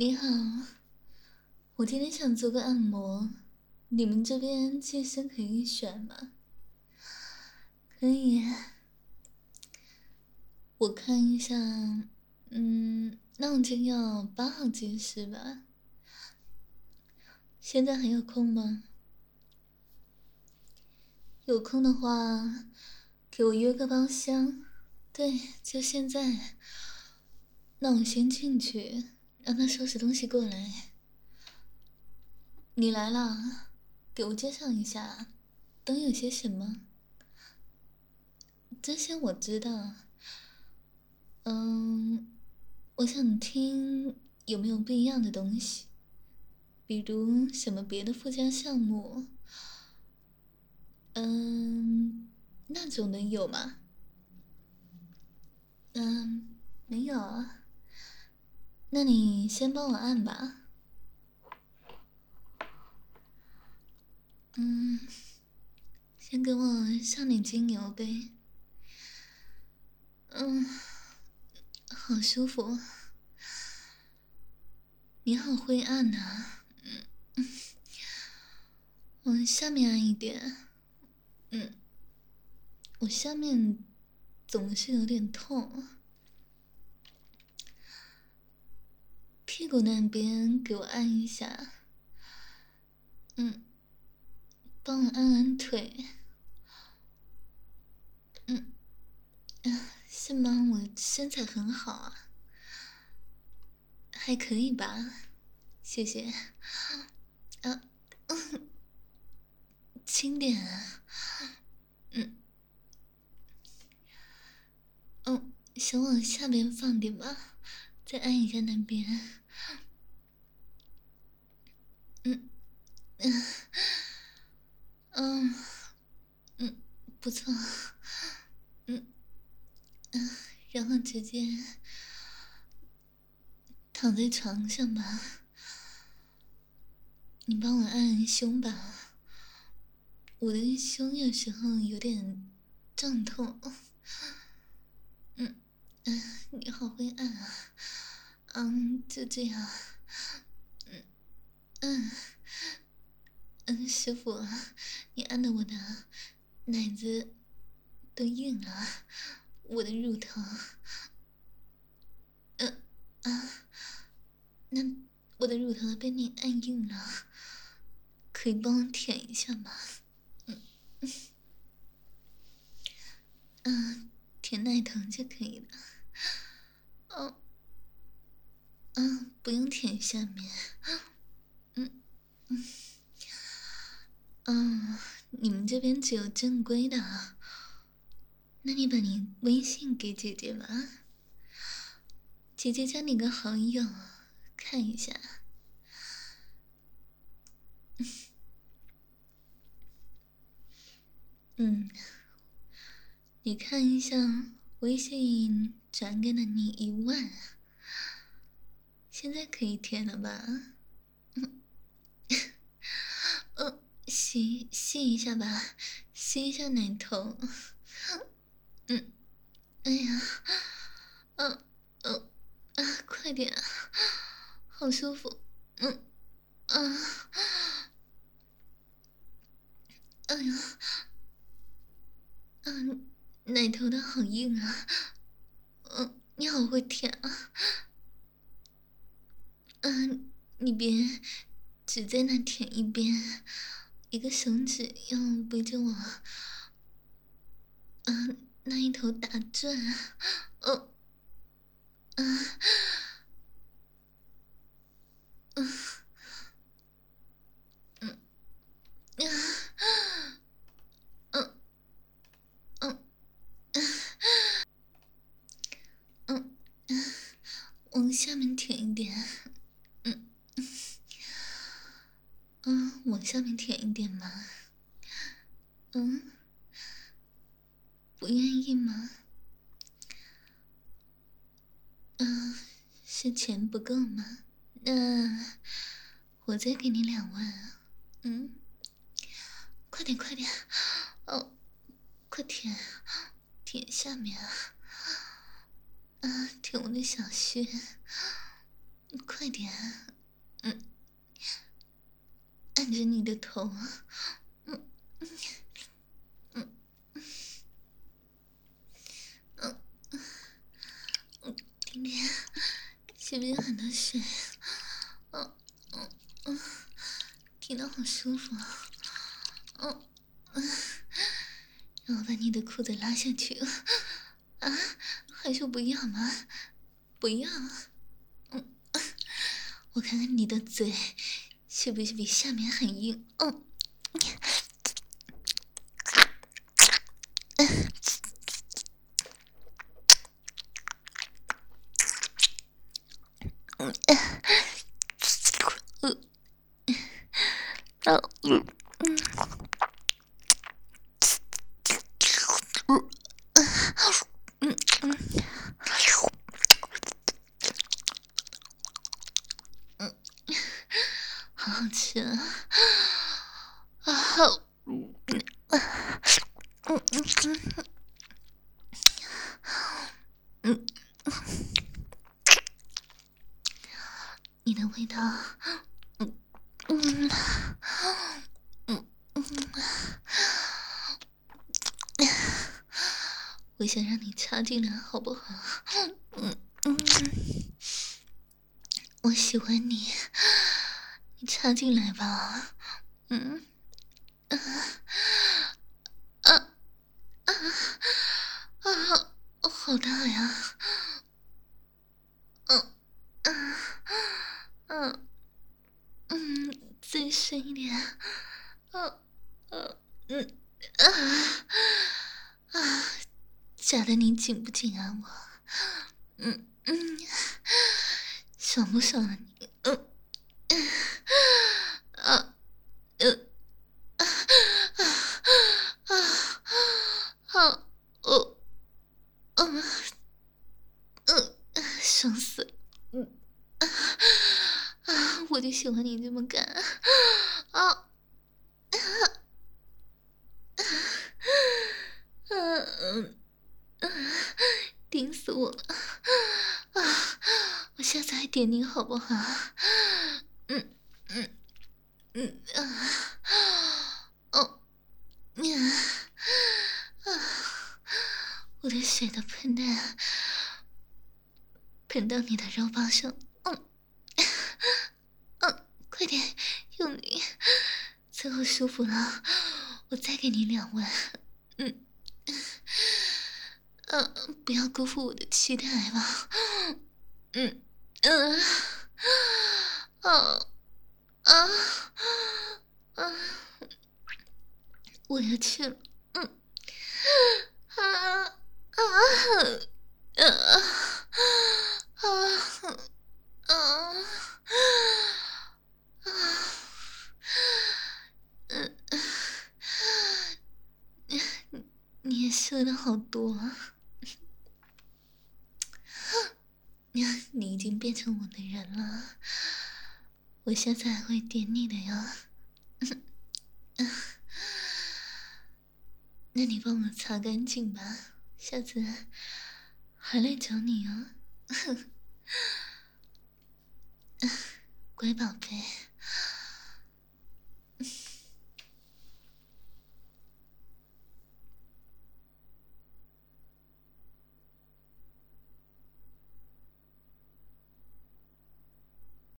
你好，我今天想做个按摩，你们这边健身可以选吗？可以，我看一下，那我就要8号健身吧。现在还有空吗？有空的话，给我约个包厢。对，就现在。那我先进去，让他收拾东西过来。你来了，给我介绍一下，都有些什么？这些我知道。我想听有没有不一样的东西，比如什么别的附加项目。那种的有吗？没有啊。那你先帮我按吧。先给我上点精油呗。好舒服。你好会按呐。往下面按一点。我下面总是有点痛。屁股那边给我按一下。帮我按按腿。是吗？我身材很好啊。还可以吧，谢谢。啊，轻点啊。想往下边放点吧，再按一下那边。嗯不错。然后直接躺在床上吧。你帮我按按胸吧，我的胸有时候有点胀痛。你好会按啊。就这样。师傅，你按的我的奶子都硬了，我的乳头。那我的乳头被你按硬了，可以帮我舔一下吗？舔奶头就可以了。不用舔下面。你们这边只有正规的啊？那你把你微信给姐姐吧，姐姐加你个好友，看一下。你看一下，微信转给了你1万，现在可以舔了吧？吸一下吧，吸一下奶头。哎呀，快点啊，好舒服。啊，哎呀，奶头的好硬啊。你好会舔啊。你别只在那舔一边，一个手指要围着我，那一头打转。哦，往下面舔一点。往下面舔一点嘛。不愿意吗？是钱不够吗？那我再给你2万。快点快点。快舔，舔下面啊。舔我的小穴。 快点，按着你的头，点点，这边很多水，听到好舒服啊，让我把你的裤子拉下去，还说不要吗？不要，我看看你的嘴是不是比下面很硬，好好吃啊！好，你的味道，我想让你插进来，好不好？我喜欢你，你插进来吧。好大呀！再深一点。夹得你紧不紧啊？我，爽不爽啊你？爽死了！我就喜欢你这么干啊！顶死我了！我下次还点你好不好？我的水都喷到你的肉棒上，快点用力，最后舒服了，我再给你2万，不要辜负我的期待吧，我要去了，你也射的好多啊！你已经变成我的人了，我下次还会点你的呀。那你帮我擦干净吧，下次还来找你啊。乖宝贝。